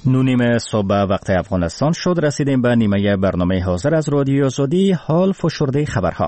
9 صبح وقت افغانستان شد. رسیدیم به نیمه برنامه حاضر از رادیو آزادی. حال فشرده خبرها.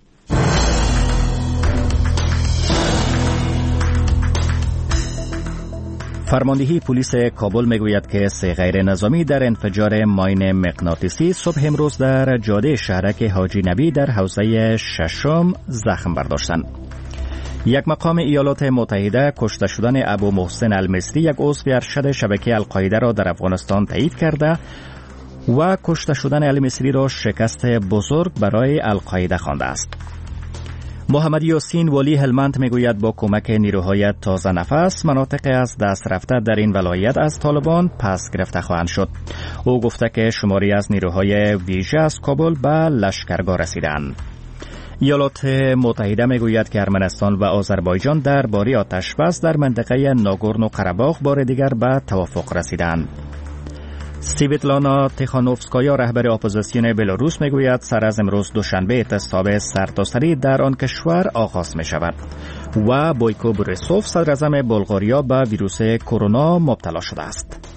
فرماندهی پلیس کابل میگوید که 3 غیر نظامی در انفجار ماین مغناطیسی صبح امروز در جاده شهرک حاجی نبی در حوزه ششم زخم برداشتند. یک مقام ایالات متحده کشته شدن ابو محسن المصری، یک عضو ارشد شبکه القاعده را در افغانستان تایید کرده و کشته شدن المصری را شکست بزرگ برای القاعده خوانده است. محمد یاسین ولی هلمند میگوید با کمک نیروهای تازه نفس مناطق از دست رفته در این ولایت از طالبان پس گرفته خواهند شد. او گفته که شماری از نیروهای ویژه از کابل به لشکرگاه رسیدند. ایالات متحده میگوید که ارمنستان و آذربایجان درباره آتش‌بس در منطقه ناگورنو قره‌باغ بار دیگر به توافق رسیدند. سویتلانا تیخانوفسکایا رهبر اپوزیسیون بلاروس میگوید سر از امروز دوشنبه اعتصاب سرتاسری در آن کشور آغاز می شود و بویکو بوریسوف صدراعظم بلغاریا به ویروس کرونا مبتلا شده است.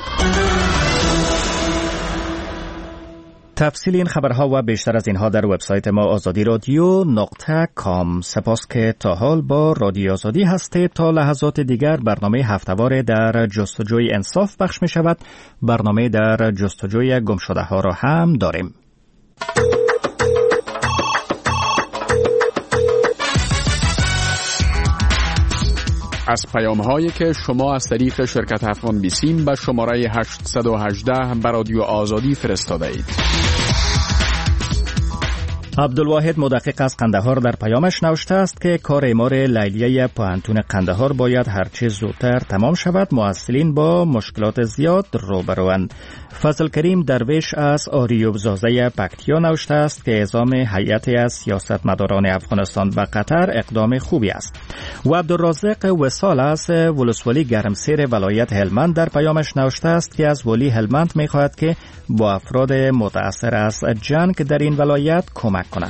تفصیل این خبرها و بیشتر از اینها در وبسایت ما azadi.radio.com. سپاس که تا حال با رادیو آزادی هستید. تا لحظات دیگر برنامه هفته‌وار در جستجوی انصاف پخش می شود. برنامه در جستجوی گمشده ها را هم داریم. از پیام‌هایی که شما از طریق شرکت افغان بیسیم به شماره 818 به رادیو آزادی فرستاده اید. عبدالواحد مدقق از قندهار در پیامش نوشته است که کار اعمار لیلیه پوهنتون قندهار باید هرچه زودتر تمام شود. معسلین با مشکلات زیاد روبروند. فضل کریم درویش از آریوب زازه پکتیا نوشته است که اعزام هیئتی از سیاستمداران افغانستان و قطر اقدام خوبی است. و عبدالرازق وصال از ولسوالی گرمسیر ولایت هلمند در پیامش نوشته است که از ولی هلمند می‌خواهد که با افراد متأثر از جنگ در این ولایت کمک کند.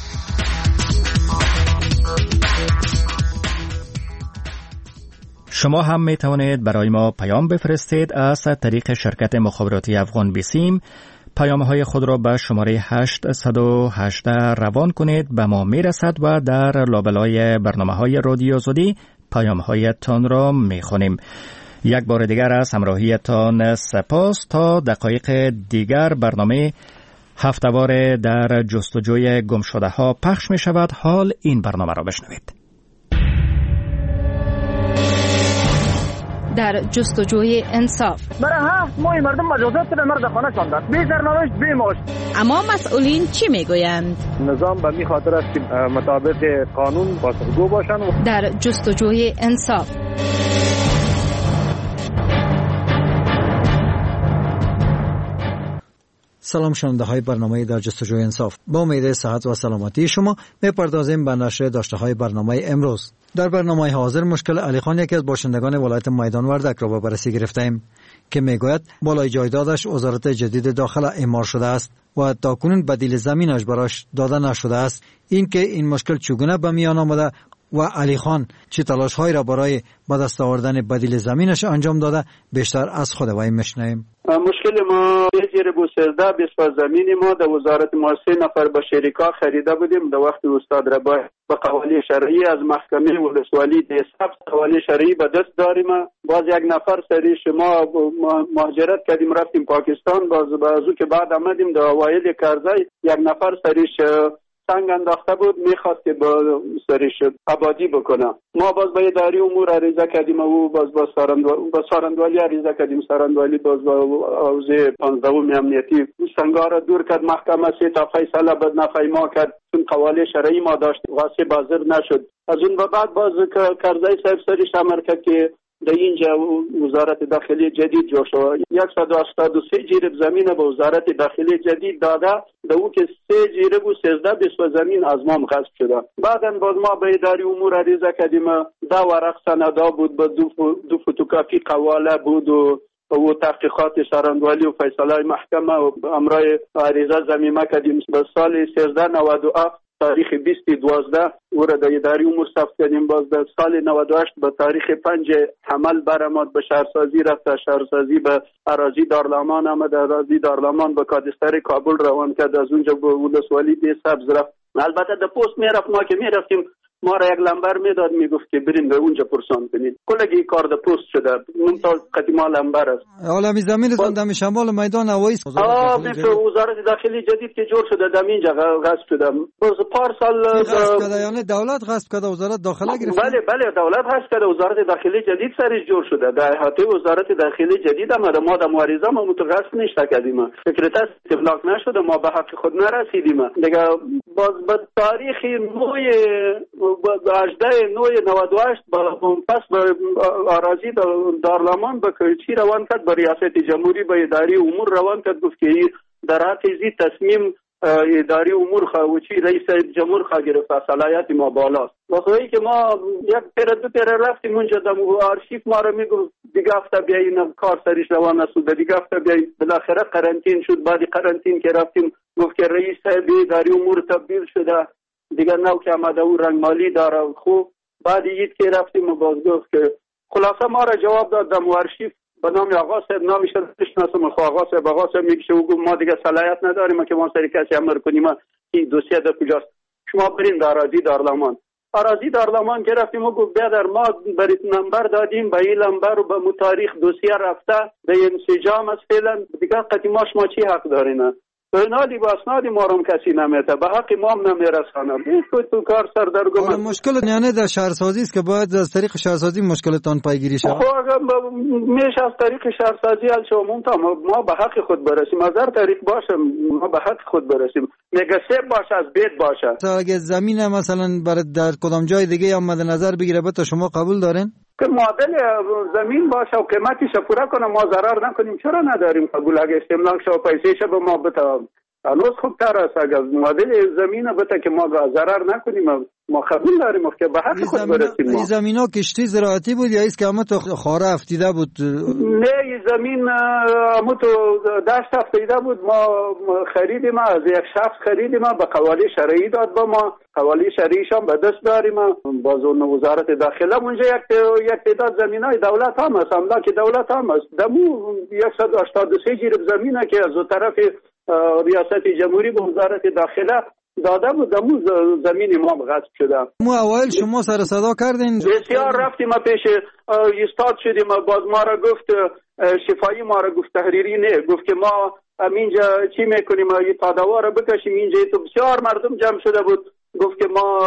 شما هم می توانید برای ما پیام بفرستید از طریق شرکت مخابراتی افغان بیسیم. پیام‌های خود را به شماره 818 روان کنید، به ما می رسد و در لابلای برنامه‌های رادیو آزادی پیام‌هایتان را می خونیم. یک بار دیگر از همراهیتان سپاس. تا دقایق دیگر برنامه هفته‌وار در جستجوی گمشده ها پخش می شود. حال این برنامه را بشنوید. در جستجوی انصاف. برای 7 ماه مردم مجازات به مرد خانه شاندن، بی سرنوشت بی معاش. اما مسئولین چی میگویند؟ نظام به می خاطر است که مطابق قانون پاسخگو باشند. در جستجوی انصاف. سلام شنونده های برنامه در جستجوی انصاف. با امید صحت و سلامتی شما میپردازیم به نشر داشته های برنامه امروز. در برنامه حاضر مشکل علی خان، یکی از باشندگان ولایت میدان وردک را به بررسی گرفتیم که میگوید بالای جایدادش وزارت جدید داخل اعمار شده است و تاکنون بدیل زمینش براش داده نشده است. این که این مشکل چگونه به میان آمده و علی خان چه تلاش‌هایی را برای به دست آوردن بدیل زمینش انجام داده بیشتر از خود وی میشنویم. مشکل ما زیر بو 13 بیسا زمین ما در وزارت ما 3 نفر با شریکا خریده بودیم. در وقت استاد ربا به قوالی شرعی از محکمه ولسوالی د ثبت قوالی شرعی به دست داریم. باز یک نفر سری شما مهاجرت کردیم رفتیم پاکستان. باز بازو که بعد آمدیم در اوایل کرزی یک نفر سریش سنگ انداخته بود، میخواست که با سریش آبادی بکنه. ما باز به اداری امور عریضه کردیم و باز با سارندوالی عریضه کردیم. سارندوالی باز با حوزه 15 امنیتی سنگا را دور کرد. محکمه 3 تا فیصله بد نفعی ما کرد چون قوالی شرعی ما داشت واسه بازر نشد. از اون به بعد باز کرزی صاحب سریش امر کرد که در اینجا وزارت داخلی جدید جوش شد. 183 جریب زمین به وزارت داخلی جدید داده. در او که 3 جریب و 13 بیسو زمین از ما غصب شده. بعداً باز ما به اداری امور عریضه کردیم. 10 ورق سندا بود، با دو فتوکاپی قواله بود و تحقیقات سارندوالی و فیصله محکمه و امرای عریضه ضمیمه کردیم. به سال 1397 تاریخ 20/12 او را در اداره امور ثبت کردیم. باز در سال 98 به تاریخ 5 حمل برآمد، به شهرسازی رفت، شهرسازی به اراضی دارالمان آمد، اراضی دارالمان به کادستر کابل روان کرد، از اونجا به ولسوالی دی سبز رفت. البته در پست میرفت، ما که میرفتیم ما را یک لمبر میداد، میگفت که بریم به اونجا پرسان کنید. کلگی کار در پست شده، ممتاز قدیما لمبر است. عالمی زمینتون در شمال میدان هوایی است. وزارت داخلی جدید که جور شده در اینجا غصب شده. باز پارسال غصب کرده، یعنی دولت غصب کرده، وزارت داخله گرفت. بله دولت غصب کرده، وزارت داخلی جدید سرش جور شده. در احاطه وزارت داخلی جدید آمده، ما در مبارزه ما متغصب نشته کردیم. فکرت استبلاغ نشده، ما به حق خود نرسیدیم. دیگه باز به تاریخ 18/98 پس به اراضی دارالمان به کرچی روان کرد، به ریاست جمهوری به اداره امور روان کرد، گفت که در حق زی تصمیم اداره امور خواهوچی رئیس جمهور خواه گرفت، صلاحیت ما بالاست. وقتی که ما یک دو پیر رفتیم اونجا در آرشیف ما رو میگفت دیگه هفته بیایین کار سریش روان نسود، دیگه هفته بیایین. بالاخره قرنطین شد. بعد قرنطین که رفتیم گفت که رئیس اداره امور تبدیل شده، دیگه نو که آمده او رنگ مالی داره. خوب بعد یید که رفتیم و باز گفت که خلاصه ما را جواب داد در آرشیف به نام آقا صاحب، نامش نشناسم، خو آقا صاحب میگه و گفت ما دیگه صلاحیت نداریم که ما سری کسی امر کنیم، این دوسیه در کجاست، شما برین در اراضی دارالمان که رفتیم و گفت بیادر ما برید نمبر دادیم، به این نمبر و به تاریخ دوسیه رفته به انسجام است فعلا، دیگه قدیما شما چی حق دارین؟ بنادی با اسنادی ما رو کسی نمیته، به حق ما هم نمیرسانه. تو کار سردرگم. مشکل یعنی در شهرسازی است که باید از طریق شهرسازی مشکلتان پیگیری شود. میشه از طریق شهرسازی حل شود، ما به حق خود برسیم. از هر طریق باشه ما به حق خود برسیم. میگه سب باشه از بیت باشه. اگه زمین مثلا برای در کدام جای دیگه هم مد نظر بگیره تا شما قبول دارین؟ که معادل زمین باشه و قیمتش پورا کنه، ما ضرر نکنیم. چرا نداریم قبول؟ اگه استملاک شو پیسه به ما بده هنوز خوبتر است. اگر معادل زمین بده که ما ضرر نکنیم، ما قبول داریم که به حق خود برسیم. این زمینا کشتی زراعتی بود یا ایست که همه تو خاره افتیده بود؟ نه، این زمین همه تو دشت افتیده بود. ما خریدیم، از یک شخص خریدیم، به قوالی شرعی داد به ما. قوالی شرعیش هم به دست داریم. باز اون وزارت داخله اونجا یک تعداد زمینای دولت هم است، املاک دولت هم است. دمو 183 جریب زمینه که از طرف ریاست جمهوری به وزارت داخله داده بود، دمو زمین ما غصب شده. مو اوایل شما سر صدا کردین؟ بسیار رفتیم پیش ایستاد شدیم. باز ما را گفت شفایی، ما را گفت تحریری نه، گفت که ما اینجا چی میکنیم، این تادوا را بکشیم اینجا. تو بسیار مردم جمع شده بود. گفت که ما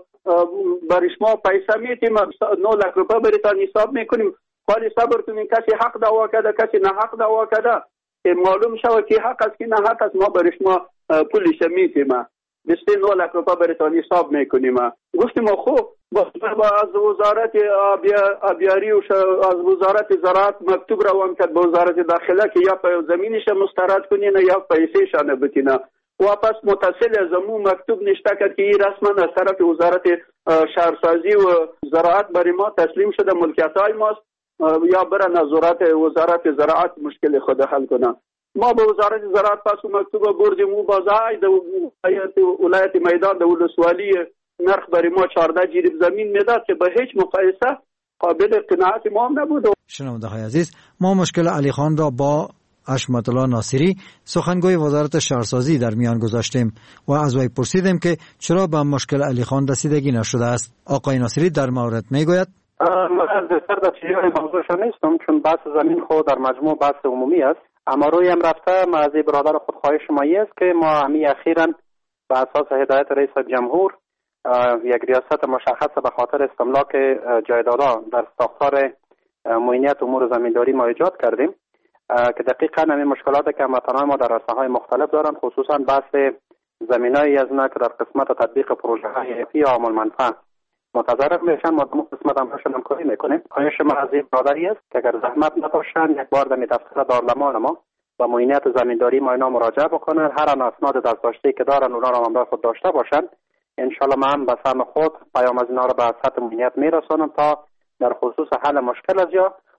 برای شما پیسه میتیم 9 لک روپیه برایتان حساب میکنیم، خالی صبر کنین. کسی حق دعوا کرده، کسی نه حق دعوا کرده، که معلوم شود که حق است که نه حق است. ما برای شما پولش میتیم 29 لک روپیه برایتان حساب میکنیم. گفتیم خوب. از وزارت آبیاری و از وزارت زراعت مکتوب روان کرد به وزارت داخله که یا زمینش مسترد کنین یا پیسه‌ش بتینه. واپس متصل از امو مکتوب نشته کرد که این رسما از طرف وزارت شهرسازی و زراعت برای ما تسلیم شده، ملکیت های ماست، یا برن از وزارت زراعت مشکل خود حل کنه. ما به وزارت زراعت پس مکتوب بردیم و بازای در ولایت میدان در ولسوالی نرخ برای ما 14 جریب زمین میداد که به هیچ مقایسه قابل قناعت ما نبود. شنونده های عزیز، ما مشکل علی خان را با حشمت الله ناصری سخنگوی وزارت شهرسازی در میان گذاشتیم و از وی پرسیدیم که چرا به مشکل علی خان رسیدگی نشده است. آقای ناصری در مورد میگوید: من از در چیزی موضوعش نیستم، چون بحث زمین خود در مجموع بحث عمومی است. اما روی هم رفته من از برادر خود خواهش مایی است که ما همی اخیراً به اساس هدایت رئیس جمهور یک ریاست مشخص به خاطر استملاک جایدادها در ساختار معینیت امور زمینداری ما ایجاد کردیم که دقیقاً همین مشکلاتی که هموطنان ما در عرصه‌های مختلف دارند، خصوصاً بحث زمینایی از اینا که در قسمت تطبیق پروژه‌های حیفی عام المنفعه متضرر میشن، ما در قسمت همشون همکاری میکنیم. خواهش ما از این برادری است که اگر زحمت نباشن یک بار در دفتر دارالمان ما و معینیت زمینداری ما اینا مراجعه بکنن، هر آن اسناد دستداشتی که دارن اونا رو همراه خود داشته باشن، ان شاء الله من به سهم خود پیام از اینا رو به سطح معینیت میرسونم تا در خصوص حل مشکل از یا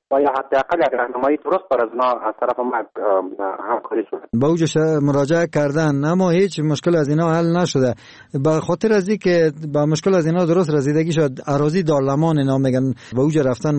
و یا حداقل یک راهنمایی درست بر از اونا از طرف ما همکاری شده. با اوجش مراجعه کردن اما هیچ مشکل از اینا حل نشده. به خاطر از اینکه با مشکل از اینا درست رسیدگی شد، اراضی دارالمان اینا میگن با اوج رفتن